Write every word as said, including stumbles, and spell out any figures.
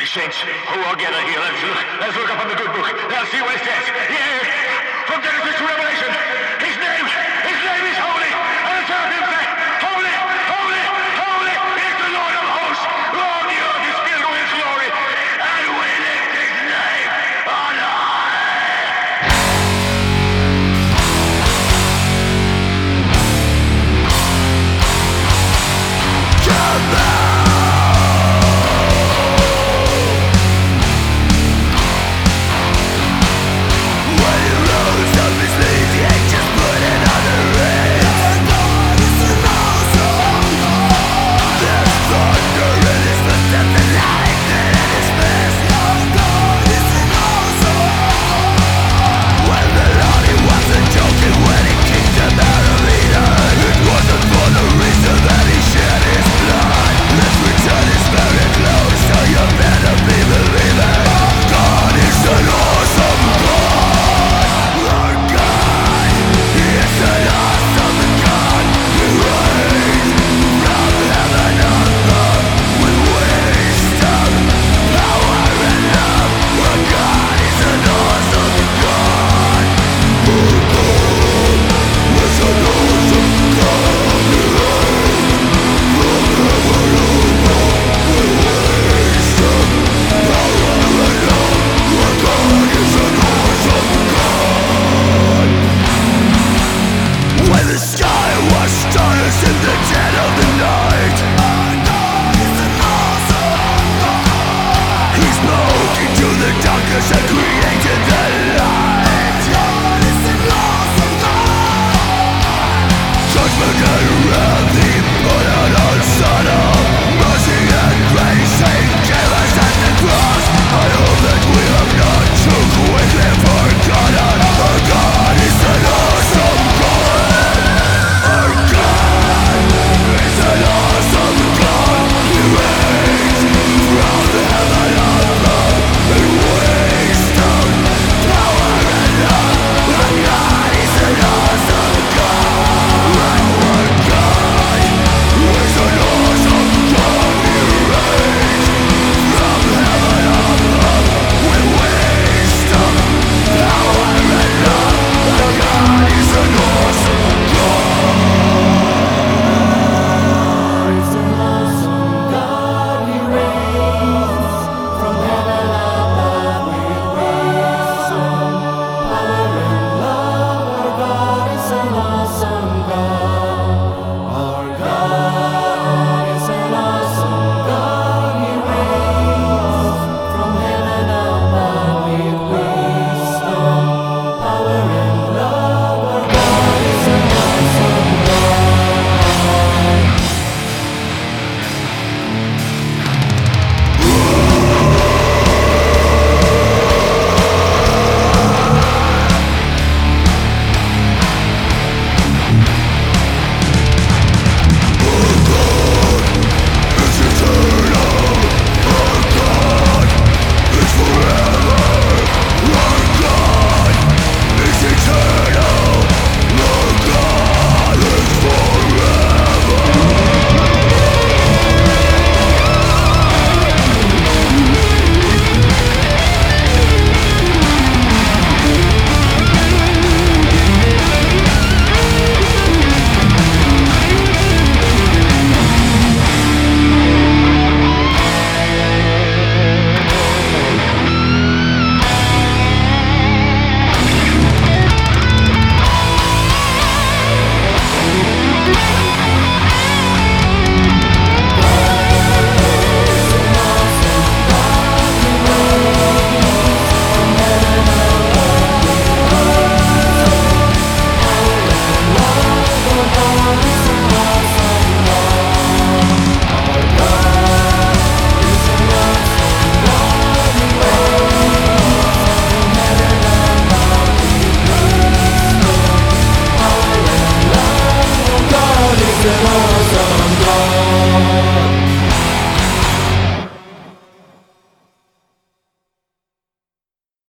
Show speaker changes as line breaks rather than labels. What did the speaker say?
saints who are gathered here. Let's look, let's look up in the good book. Let's see what it says. Yeah, from Genesis to Revelation. His name, his name is holy. And the seraphim say, holy, holy, holy is the Lord of hosts. Lord, the earth is filled with his glory. And we lift his name on high. Come back. Darkness and created the light.